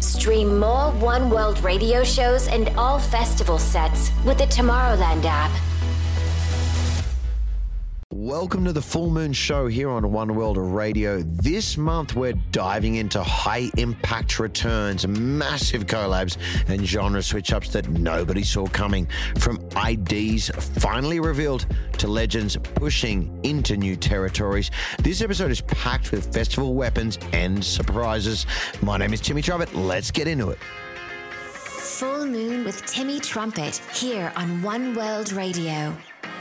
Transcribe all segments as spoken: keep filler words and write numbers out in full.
Stream more One World radio shows and all festival sets with the Tomorrowland app. Welcome to the Full Moon Show here on One World Radio. This month, we're diving into high-impact returns, massive collabs, and genre switch-ups that nobody saw coming. From I Ds finally revealed to legends pushing into new territories. This episode is packed with festival weapons and surprises. My name is Timmy Trumpet. Let's get into it. Full Moon with Timmy Trumpet here on One World Radio.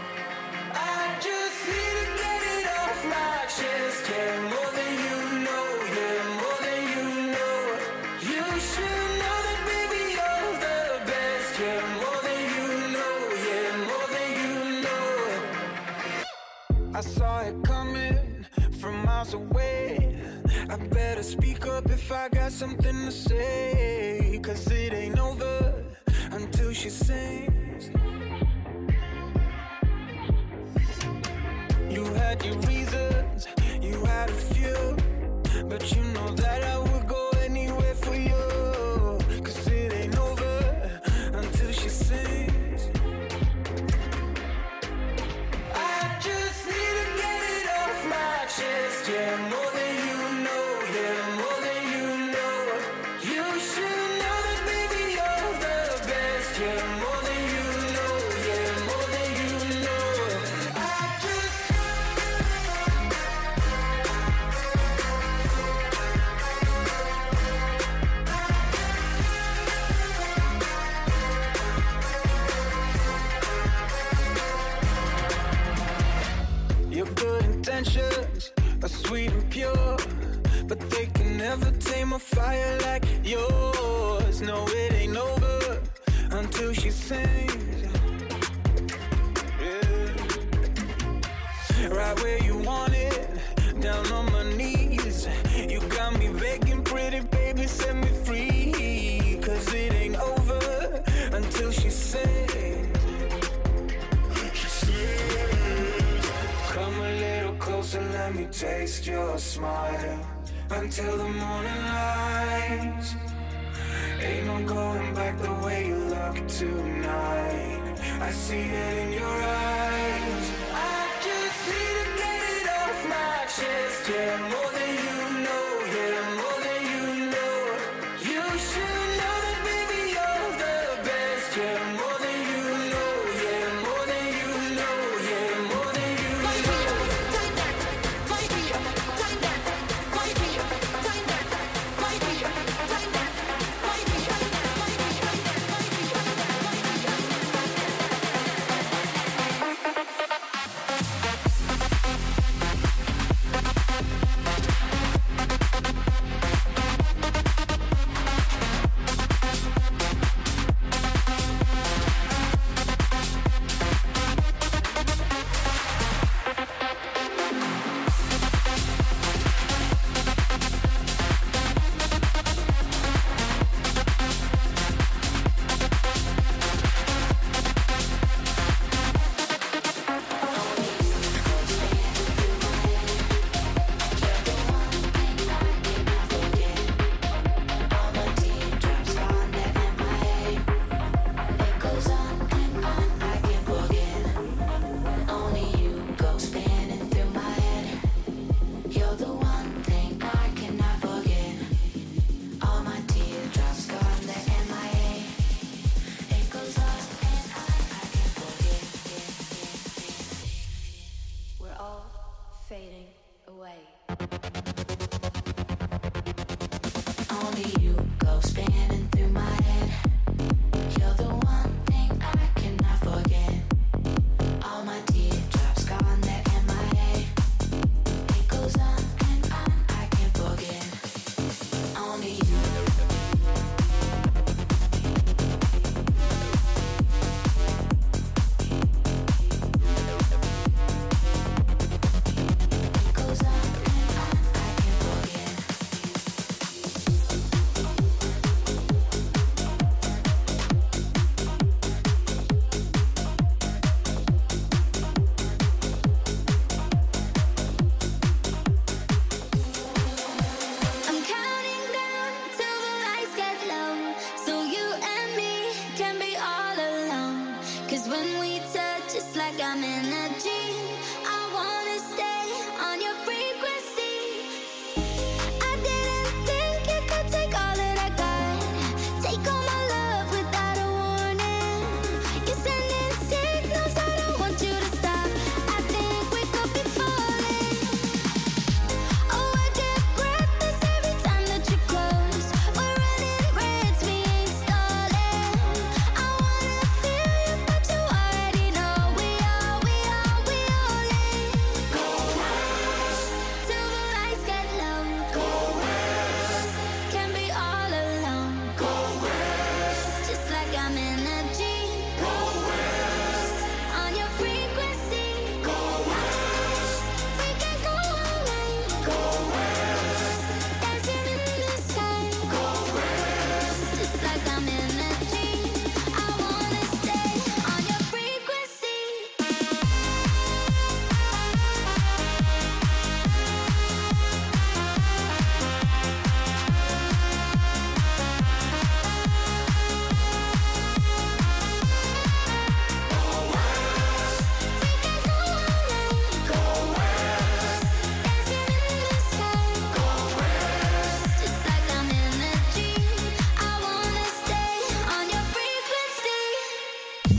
I saw it coming from miles away. I better speak up if I got something to say, 'cause it ain't over until she sings. You had your reasons, you had a few, but you know that I would go anywhere for you, 'cause it ain't over until she sings. Yeah, more than you know, yeah, more than you know. You should know that, baby, you're the best. Yeah, more than you know, yeah, more than you know. I just your good intentions are sweet and pure, but they can never tame a fire like yours. No, it ain't over until she sings. Yeah. Right where you want it, down on my knees. You got me begging, pretty baby, set me free, 'cause it ain't over until she sings. Come a little closer, let me taste your smile until the morning light. Ain't no going back the way you look tonight. I see it in your eyes. I just need to get it off my chest. Yeah, more than you know, yeah, more than you know. You should know that, baby, you're the best. Yeah, more than you know, yeah, more than you know, yeah, more than you know.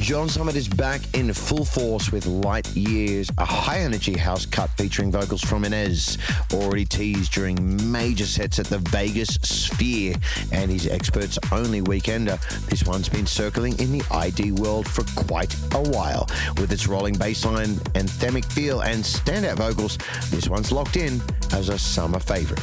John Summit is back in full force with Light Years, a high-energy house cut featuring vocals from Inez, already teased during major sets at the Vegas Sphere and his experts-only weekender. This one's been circling in the I D world for quite a while. With its rolling bassline, anthemic feel, and standout vocals, this one's locked in as a summer favorite.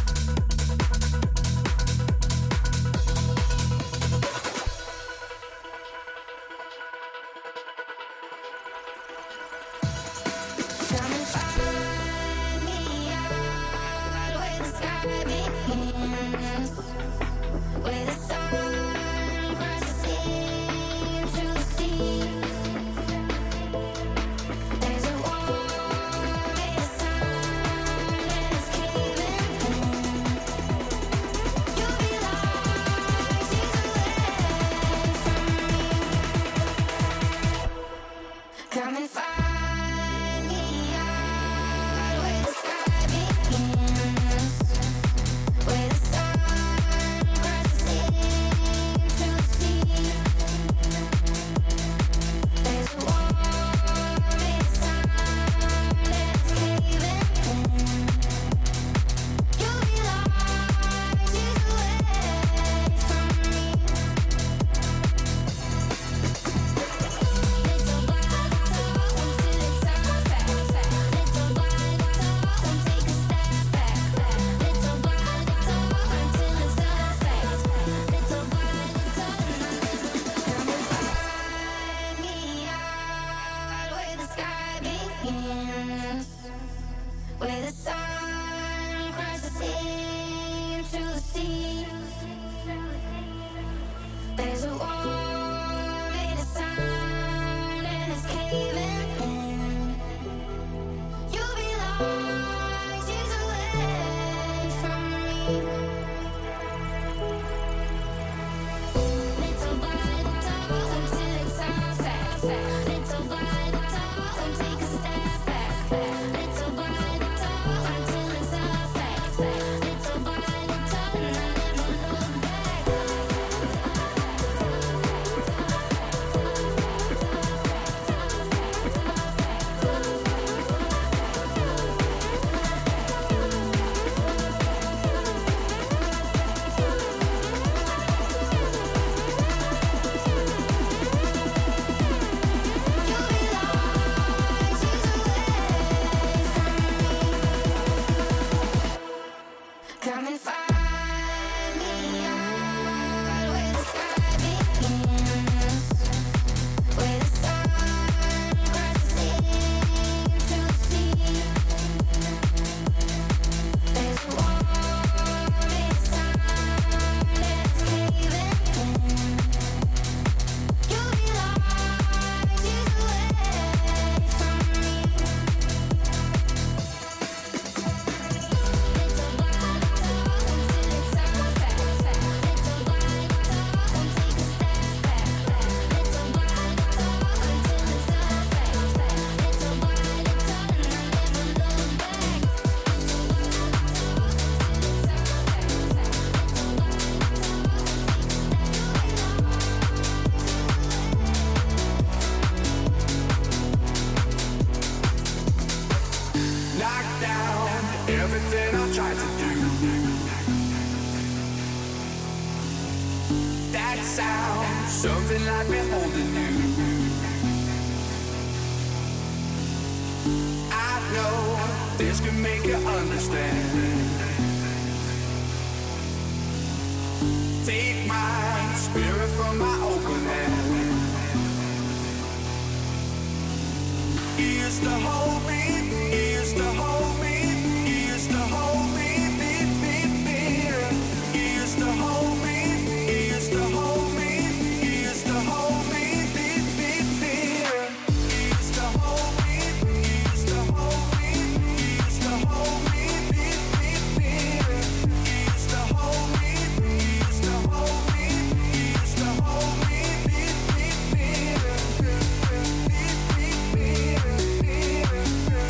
Beep, beep, beep, beep, beep.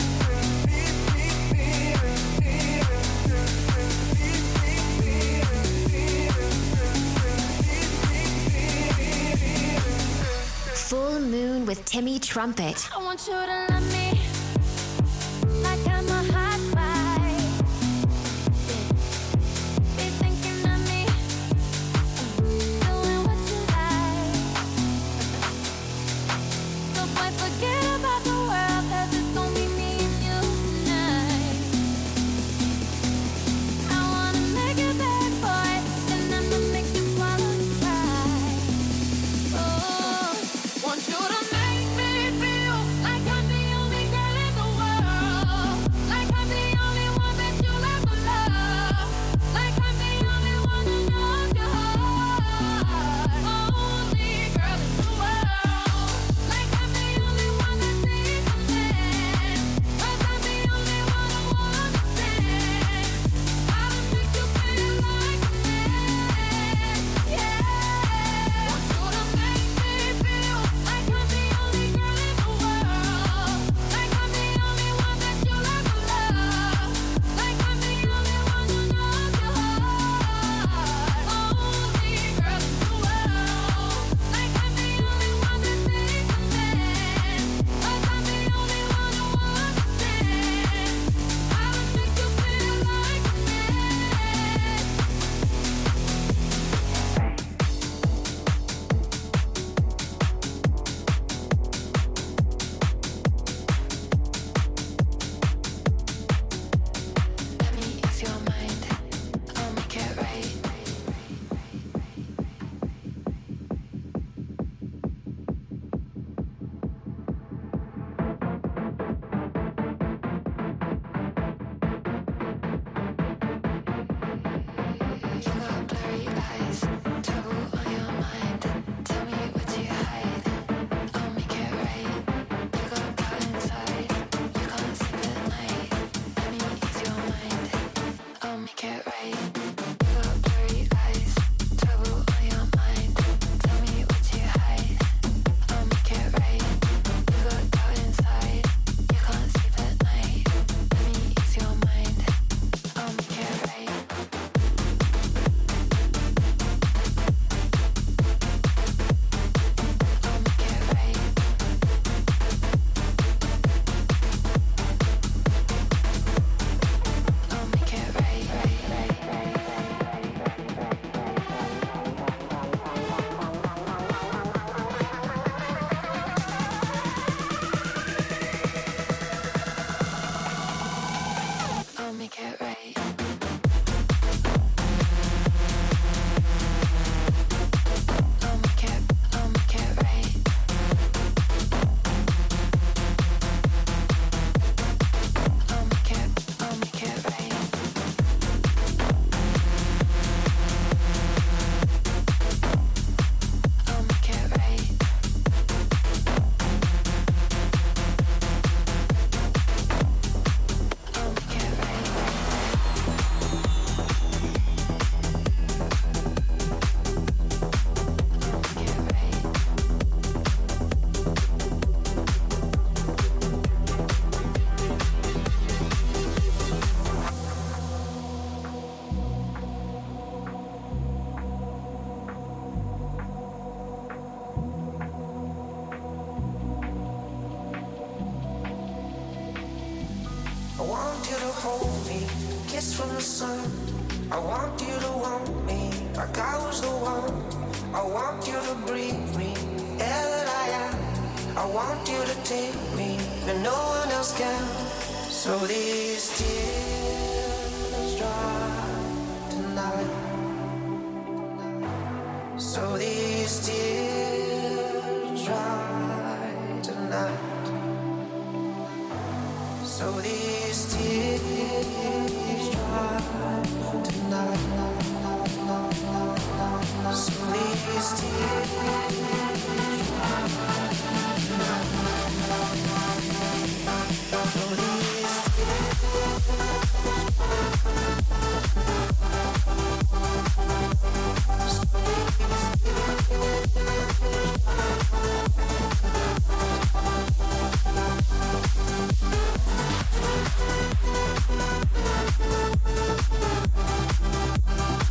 Timmy Trumpet. I want you to love me like I'm a hot bite. Be thinking of me, doing what you like. So boy, forget about the world, 'cause it's gonna be me and you tonight. I wanna make it bad, boy, then I'ma make you swallow the pride. Oh, want you to make me feel like I'm the only girl in the world, like I'm the only one that you'll ever love, like I'm the only one who knows your heart, only girl in the world, like I'm the only one that sees a man, 'cause I'm the only one who understands how to make you feel like a man, yeah. Want you to make me feel like I'm the only girl in the world, like I'm the only one that you'll ever love, like I'm the only one who knows your heart, only girl in the world, like I'm the only one that sees a man, 'cause I'm the only one who understands how to make you feel like a man. Let me ease your mind, I'll make it right. You got blurry eyes, trouble on your mind. Tell me what you hide, I'll make it right. You got doubt inside, you can't sleep at night. Let me ease your mind, I'll make it right. You got blurry eyes, trouble on your mind. Tell me what you hide, I'll make it right. You got doubt inside, you can't sleep at night. Let me ease your mind, I'll make it right. I'll make it right. I'll make it right, right, right, right, I'll make it right. I'll make it, I'll make it right. I'll make it, I'll make it right. I'll make it right. I'll make it right. I'll make it right. I want you to hold me, kiss from the sun. I want you to want me like I was the one. I want you to breathe me, air that I am. I want you to take me when no one else can. So these tears dry tonight. So these tears dry tonight. So these tears dry tonight. So these tears dry tonight. So these tears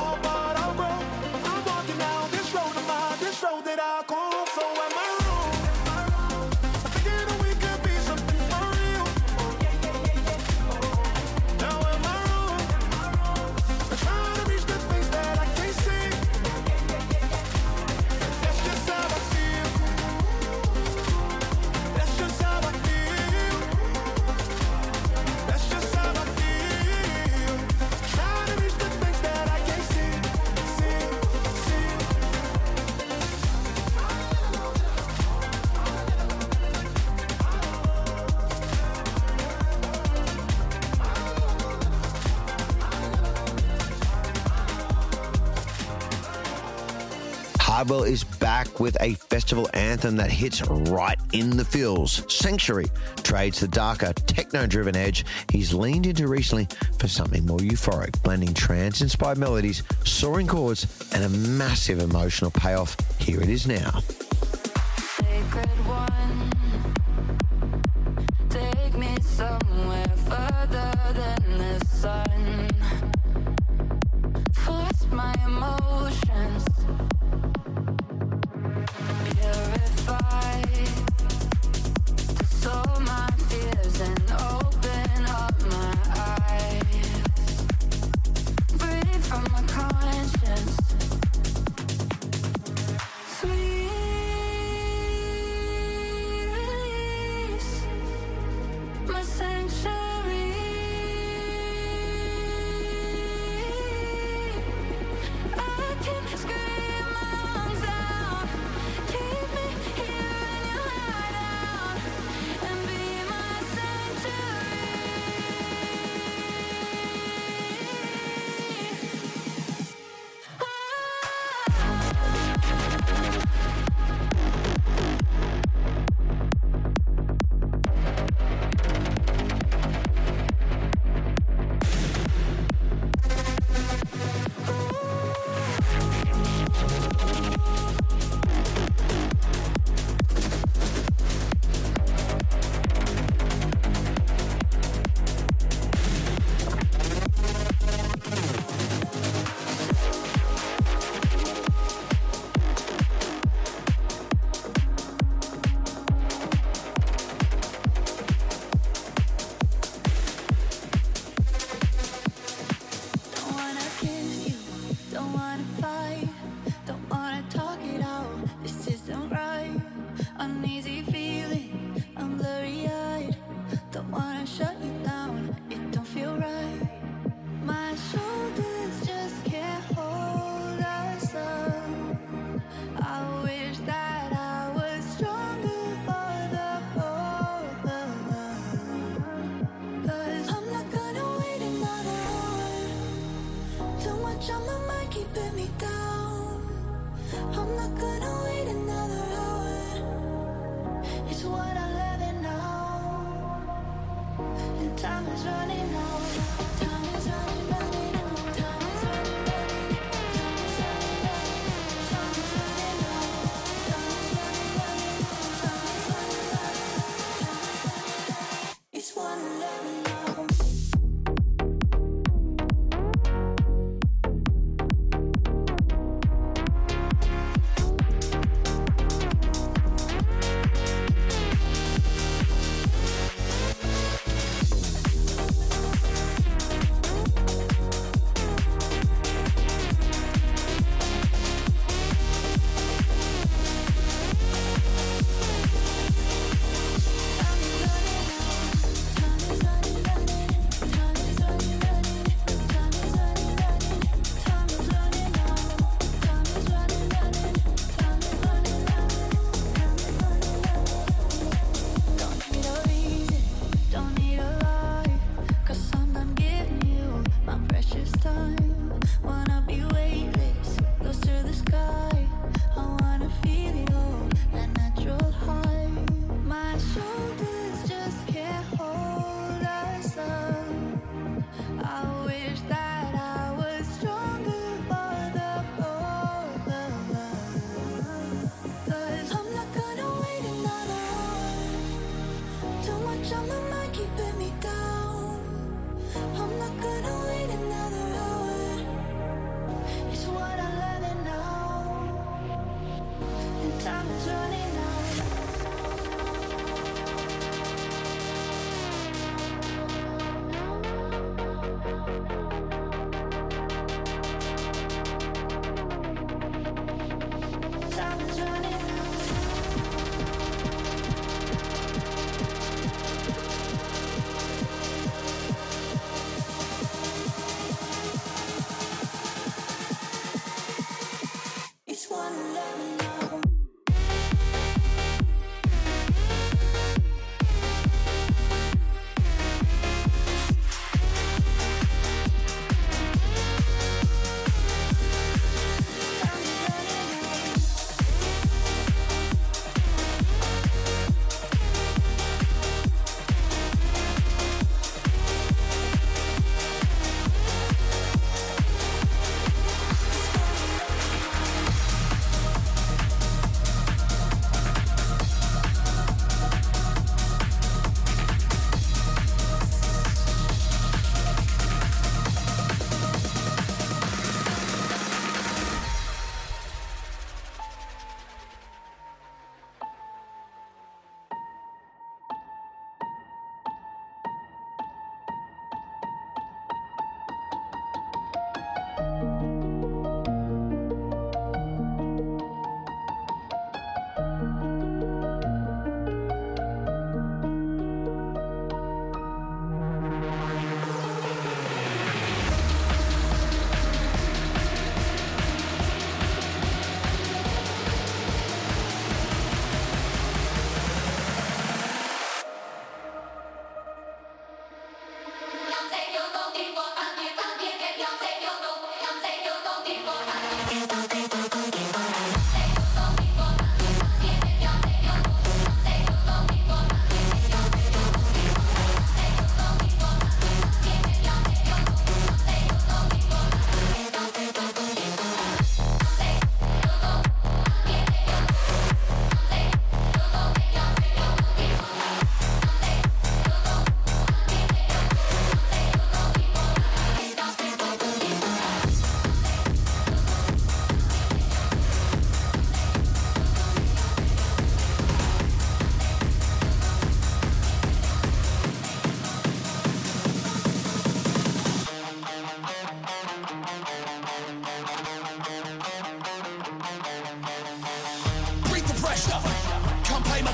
Hardwell is back with a festival anthem that hits right in the feels. Sanctuary trades the darker, techno-driven edge he's leaned into recently for something more euphoric, blending trance-inspired melodies, soaring chords, and a massive emotional payoff. Here it is now. Sacred one, take me somewhere further than the sun. Force my emotions, purify to sow my fears and open up my eyes. Free from my conscience. Sweet release, my sanctuary. I can scream my lungs out. Keep me here in your hideout and be my sanctuary. Don't wanna kiss you, don't wanna fight, don't wanna talk it out. This isn't right. Uneasy feeling, I'm blurry-eyed. Don't wanna shut you down, it don't feel right. My shoulders just can't hold us up. I wish that I was stronger for the both of us. 'Cause I'm not gonna wait another hour. Too much on my mind keeping me down. I'm not gonna wait another hour.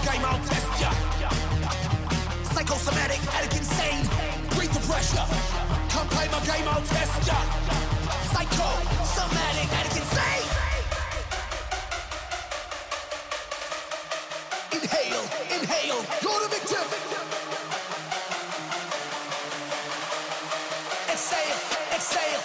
game, I'll test ya. Psychosomatic, addict insane. Breathe the pressure. Come play my game, I'll test ya. Psychosomatic, addict insane. Inhale, inhale, you're the victim. Exhale, exhale.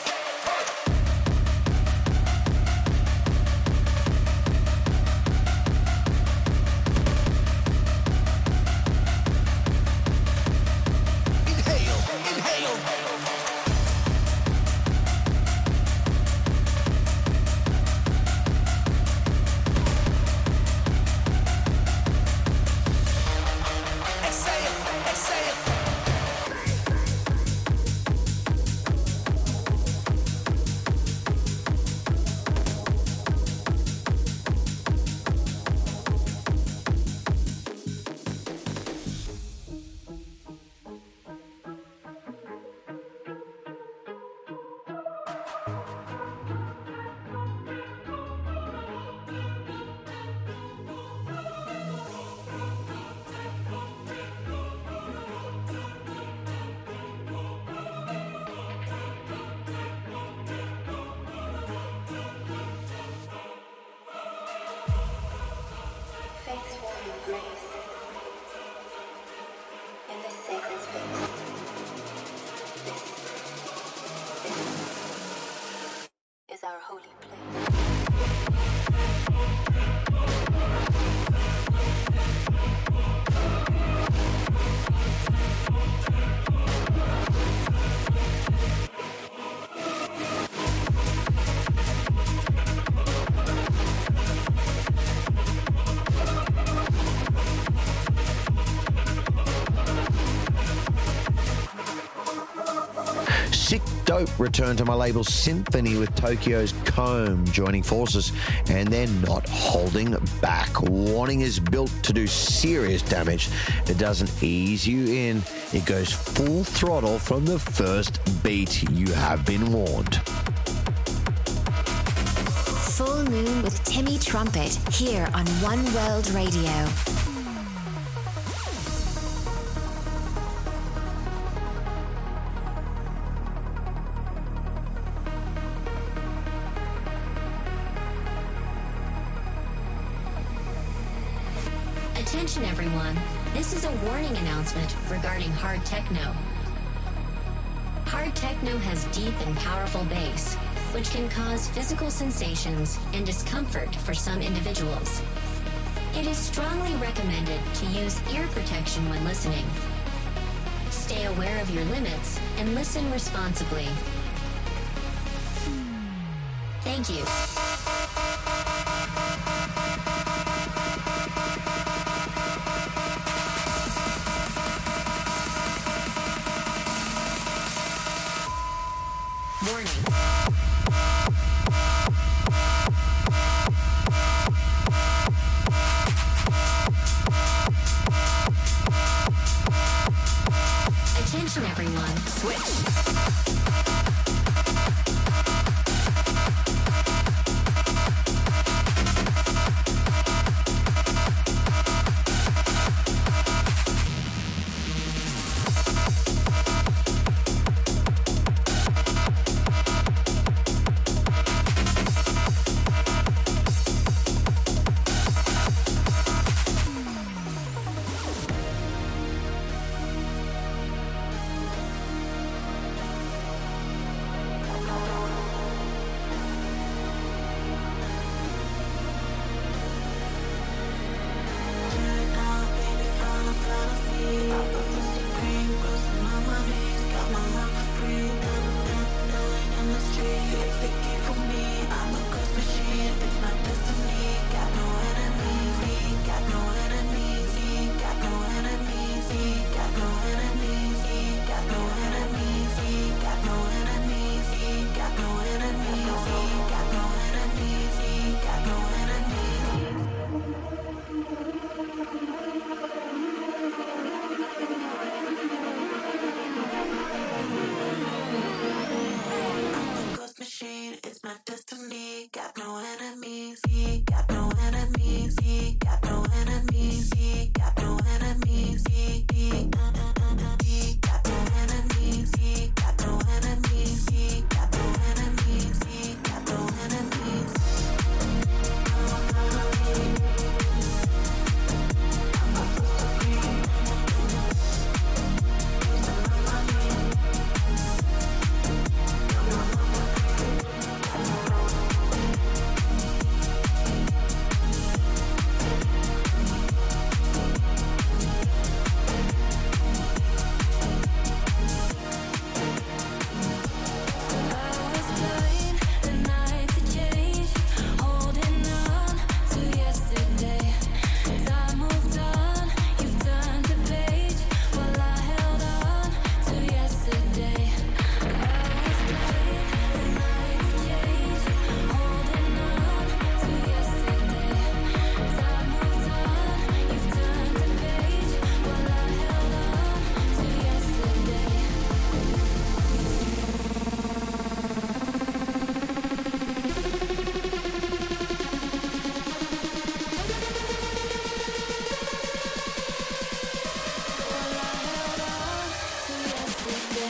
Dope returned to my label Symphony with Tokyo's Comb joining forces, and they're not holding back. Warning is built to do serious damage. It doesn't ease you in. It goes full throttle from the first beat. You have been warned. Full Moon with Timmy Trumpet here on One World Radio. Attention everyone, this is a warning announcement regarding hard techno. Hard techno has deep and powerful bass, which can cause physical sensations and discomfort for some individuals. It is strongly recommended to use ear protection when listening. Stay aware of your limits and listen responsibly. Thank you. Attention everyone, switch.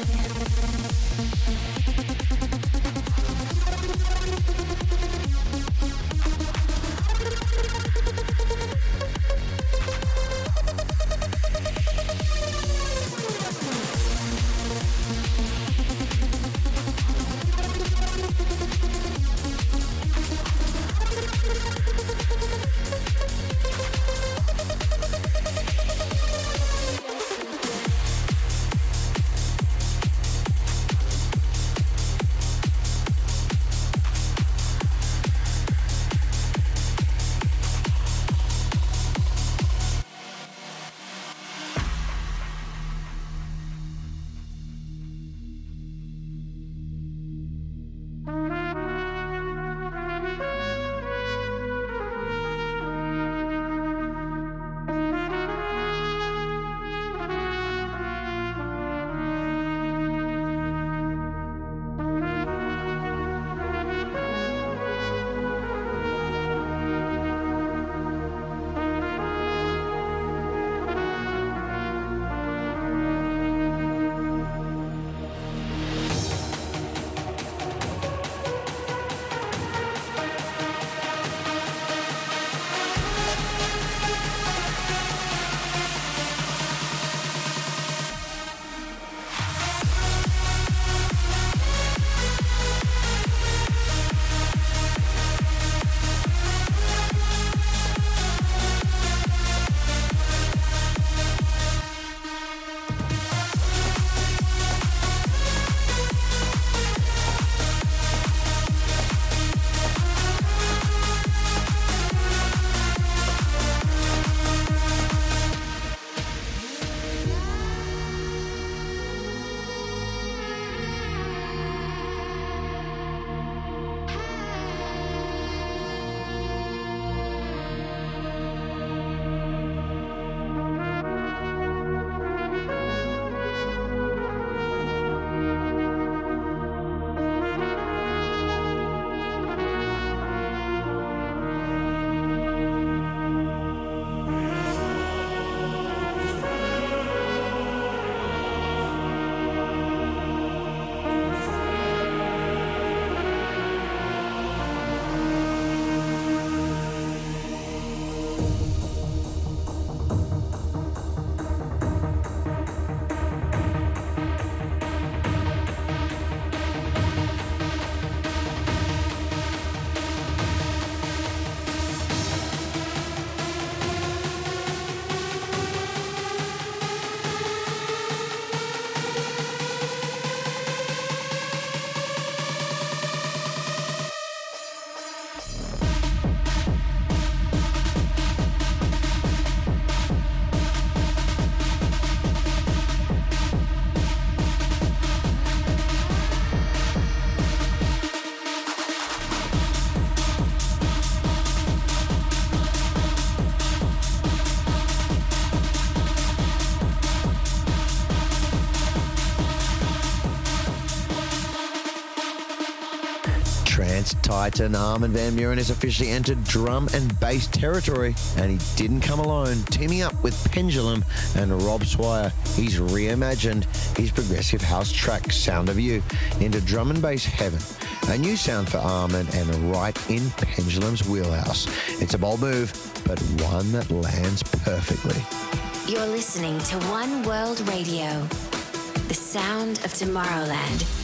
Trance Titan Armin van Buuren has officially entered drum and bass territory, and he didn't come alone. Teaming up with Pendulum and Rob Swire, he's reimagined his progressive house track Sound of You into drum and bass heaven. A new sound for Armin and right in Pendulum's wheelhouse. It's a bold move, but one that lands perfectly. You're listening to One World Radio, the sound of Tomorrowland.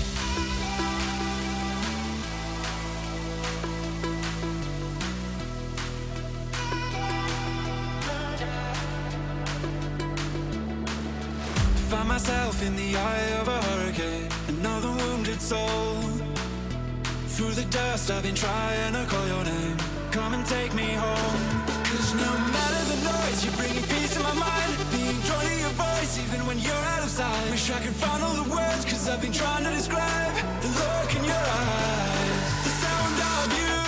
Find myself in the eye of a hurricane, another wounded soul. Through the dust I've been trying to call your name. Come and take me home. Cause no matter the noise, you're bringing peace to my mind. Being drawn to your voice even when you're out of sight. Wish I could find all the words, cause I've been trying to describe the look in your eyes. The sound of you.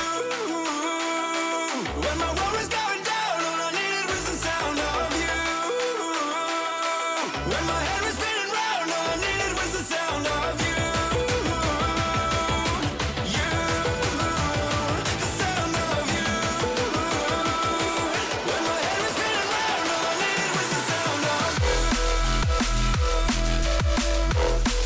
When my world was going down, all I needed was the sound of you. When my head was spinning round, all I needed was the sound of you. You, the sound of you. When my head was spinning round, all I needed was the sound of you.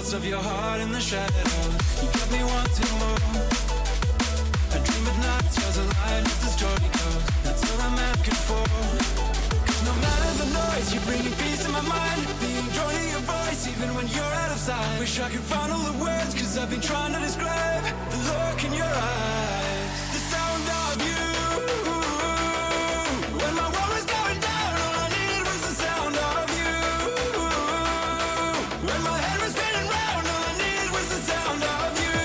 thoughts of your heart in the shadows. You got me wanting more. I dream at night, stars align as the story goes. That's all I'm asking for. Cause no matter the noise, you're bringing peace to my mind. Being drawn to your voice, even when you're out of sight. Wish I could find all the words, cause I've been trying to describe the look in your eyes, the sound of you. When my world was going down, all I needed was the sound of you. When my head was spinning round, all I needed was the sound of you.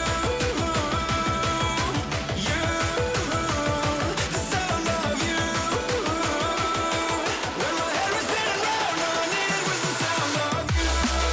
You, the sound of you. When my head was spinning round, all I needed was the sound of you.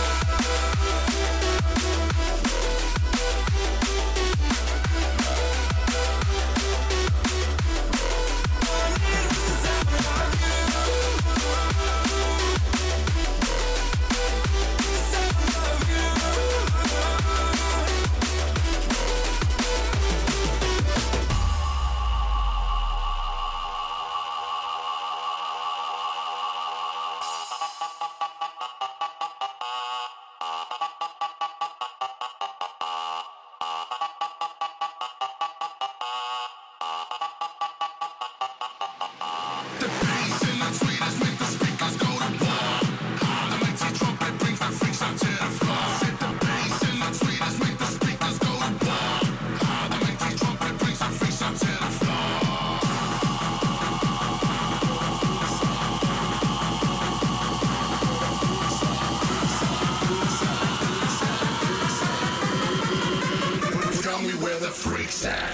Tell me where the freaks at.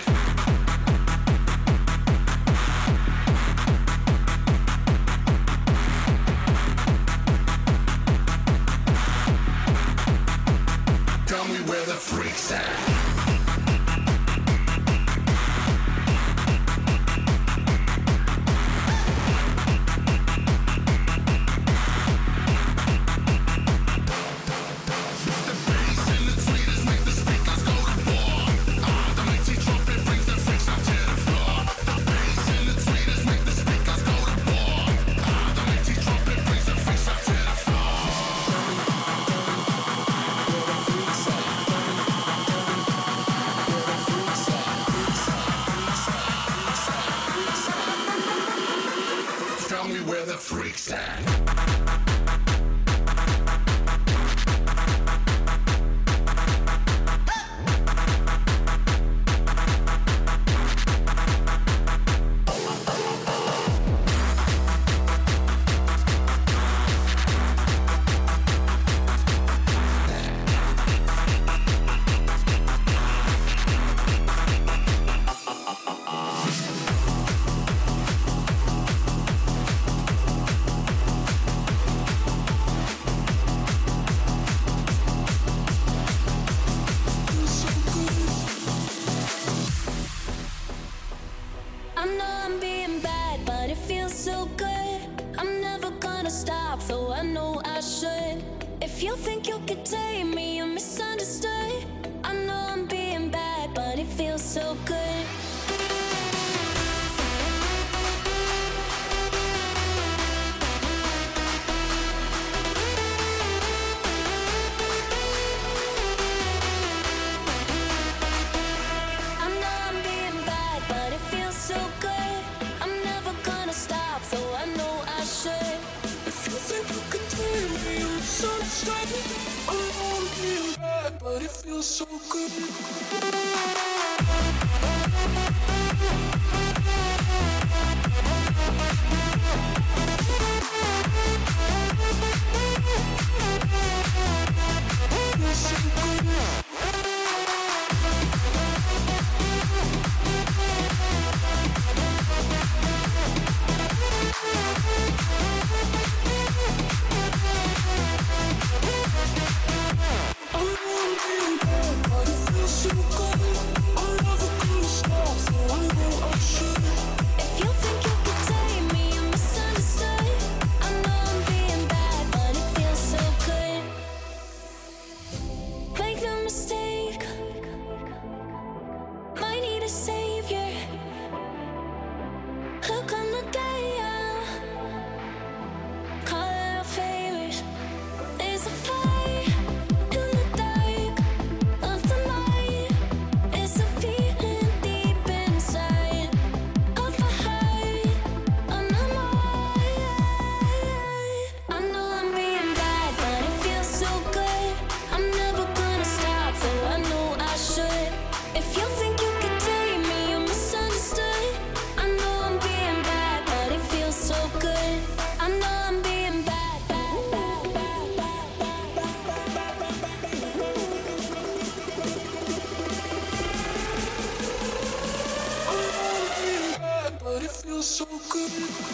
Tell me where the freaks at. Tell me where the freaks at. I know I'm being bad, but it feels so good. I'm never gonna stop, though I know I should. If you think you could tame me, you're misunderstood. I know I'm being bad, but it feels so good. I know I'm being bad, but it feels so good. I'm never gonna stop, though I know I should. If you think you can tame me, you're misunderstood. I know I'm being bad, but it feels so good. I know I'm being bad, but it feels so good. I'm never gonna stop. it. I know I'm being bad, bad, bad, bad, bad, bad, bad, bad. But it feels so good.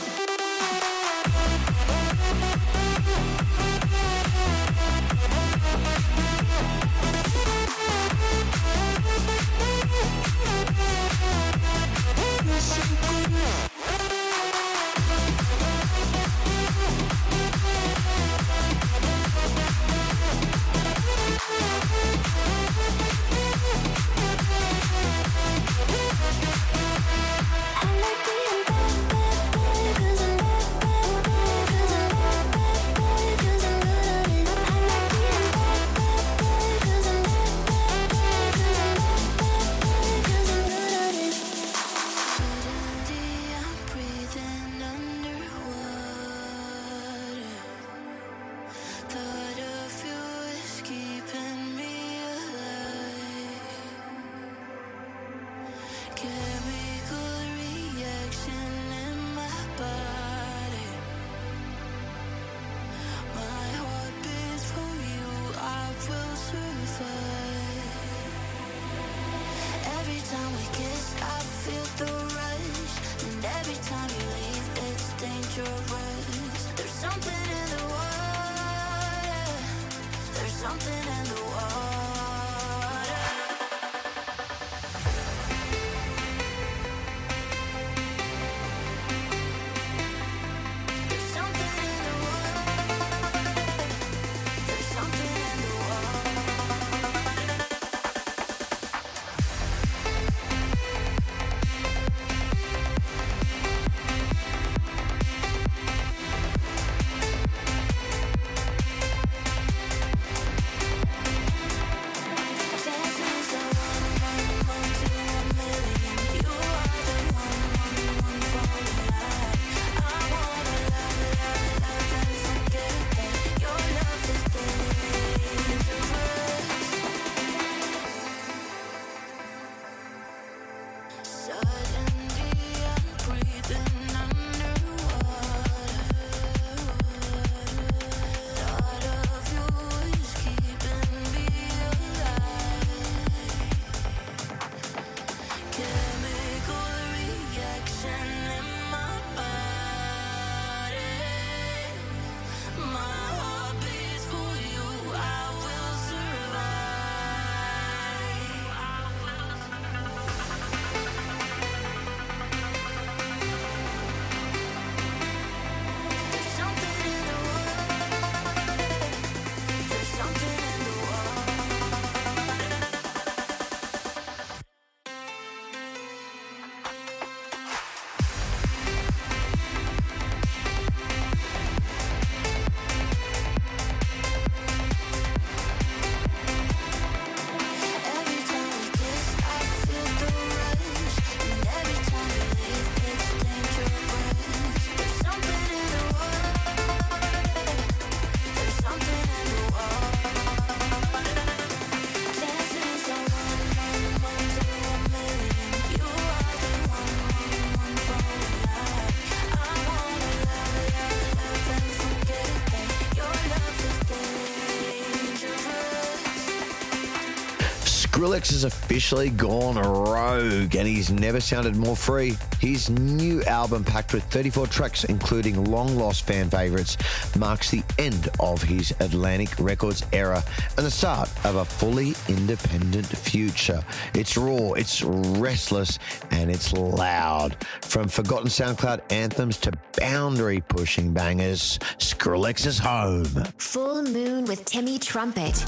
Skrillex has officially gone rogue and he's never sounded more free. His new album, packed with thirty-four tracks, including long-lost fan favourites, marks the end of his Atlantic Records era and the start of a fully independent future. It's raw, it's restless, and it's loud. From forgotten SoundCloud anthems to boundary-pushing bangers, Skrillex is home. Full Moon with Timmy Trumpet.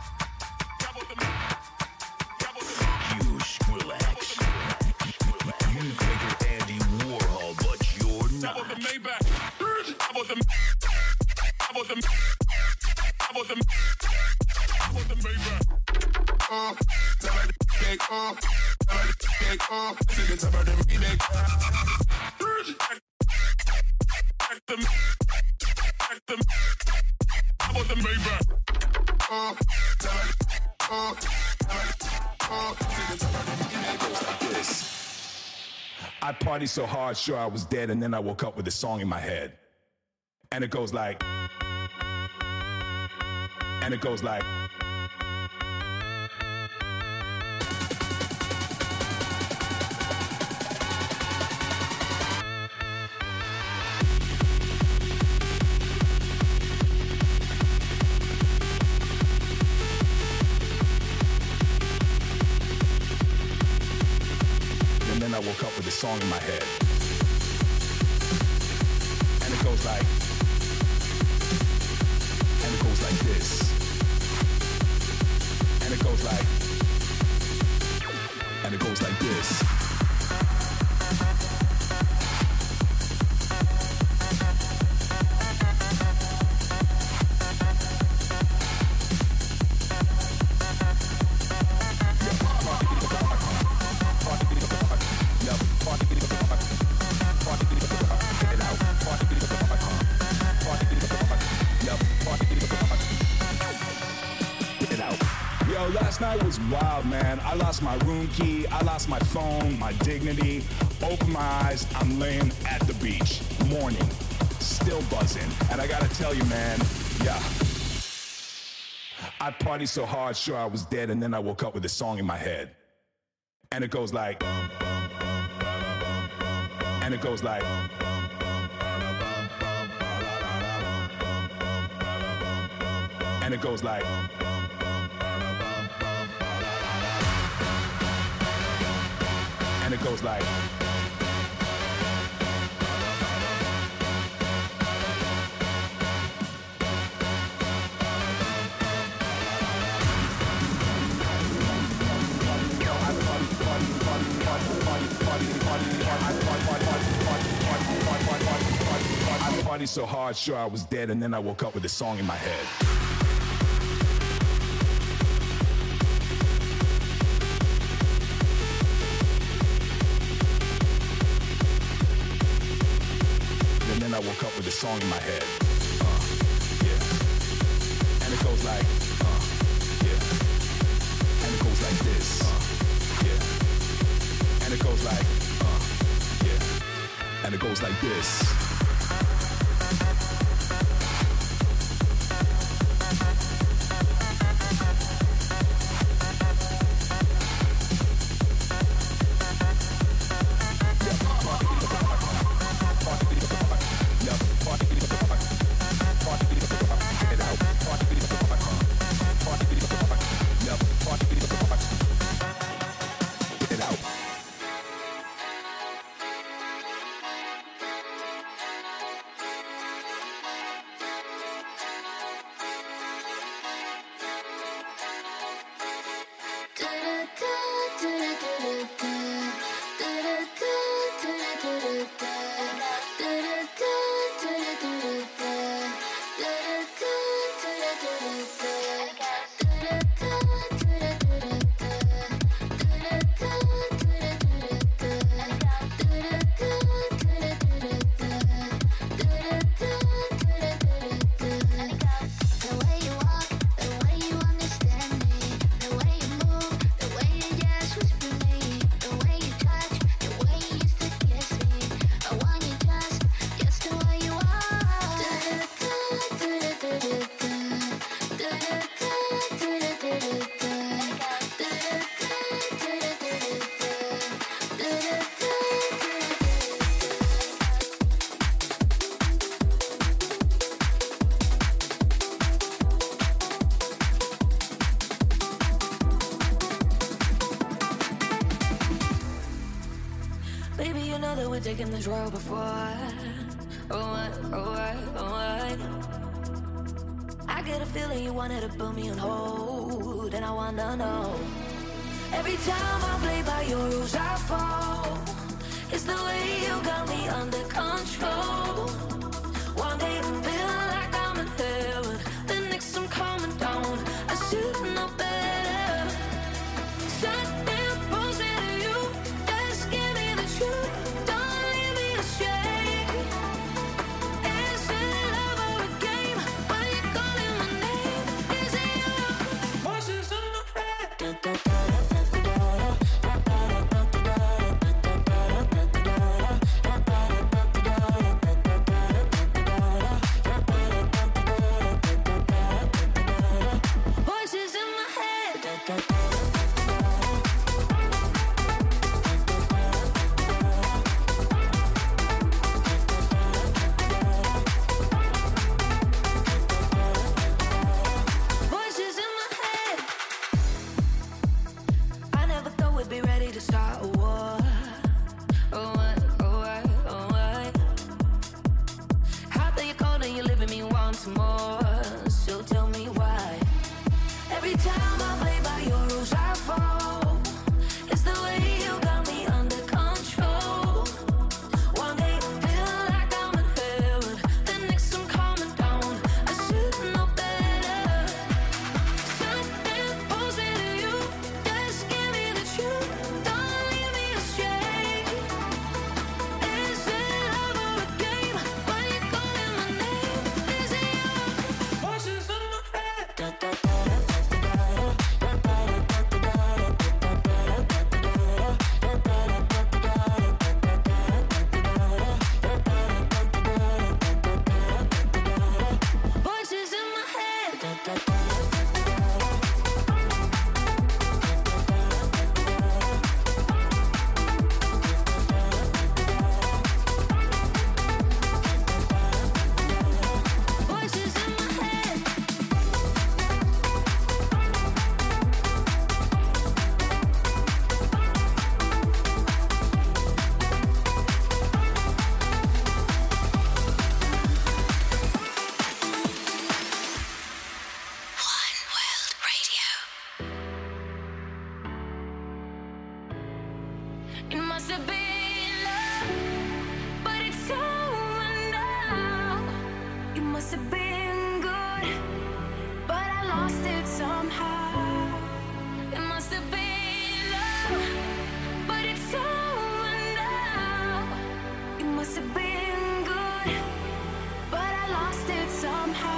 You Skrillex. uh, tell her the big, uh, tell her the big, uh, take it to her the remix. Check them, check them, how about them Maybach? Uh, tell her, uh, tell her, uh, take it to her the remix. Like this. I partied so hard, sure I was dead, and then I woke up with a song in my head. And it goes like, and it goes like, and then I woke up with a song in my head. And it goes like, and it goes like this. And it goes like, and it goes like this. Yo, last night was wild, man. I lost my room key, I lost my phone, my dignity. Open my eyes, I'm laying at the beach. Morning, still buzzing. And I gotta tell you, man, yeah. I partied so hard, sure I was dead, and then I woke up with a song in my head. And it goes like, and it goes like, and it goes like, and it goes like, I partied so hard, sure I was dead, and then I woke up with a song in my head. And then I woke up with a song in my head. Uh, yeah. And it goes like, uh, yeah. And it goes like this. Uh, yeah. And it goes like, uh, yeah. And it goes like this. Taking this road before. Oh, what, oh, what, oh, what. I get a feeling you wanted to put me on hold, and I wanna know. Every time I play by your rules, I fall. It's the way you got me under control. One day I'm feeling like I'm in heaven, the next I'm coming down. I should know better. Voices in my head. Voices in my head. I never thought we'd be ready to start a war. Oh what, oh what, oh what. Hot that you're cold and you're leaving me wanting more. So tell me why. Every time I play by your rules, I fall. It's the way you got me under control. One day feel like I'm in heaven, the next I'm coming down. I should know better. Something pulls me to you. Just give me the truth. Don't leave me astray. Is it love or a game? When you're calling my name, is it you? Voices in my head. Voices in my head. Voices in my head. One World Radio. It must have been love, but it's over now. It must have been good, but I lost it somehow. It must have been love, but it's over now. It must have been good, but I lost it somehow.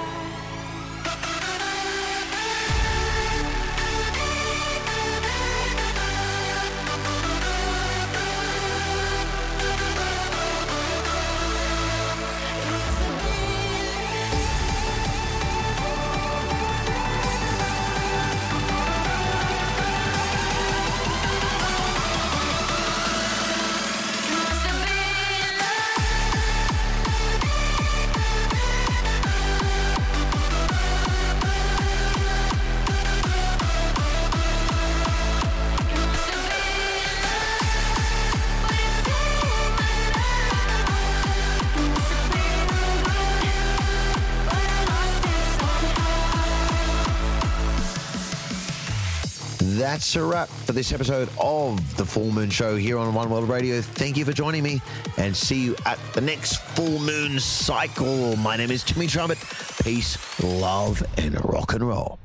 That's a wrap for this episode of The Full Moon Show here on One World Radio. Thank you for joining me and see you at the next full moon cycle. My name is Timmy Trumpet. Peace, love, and rock and roll.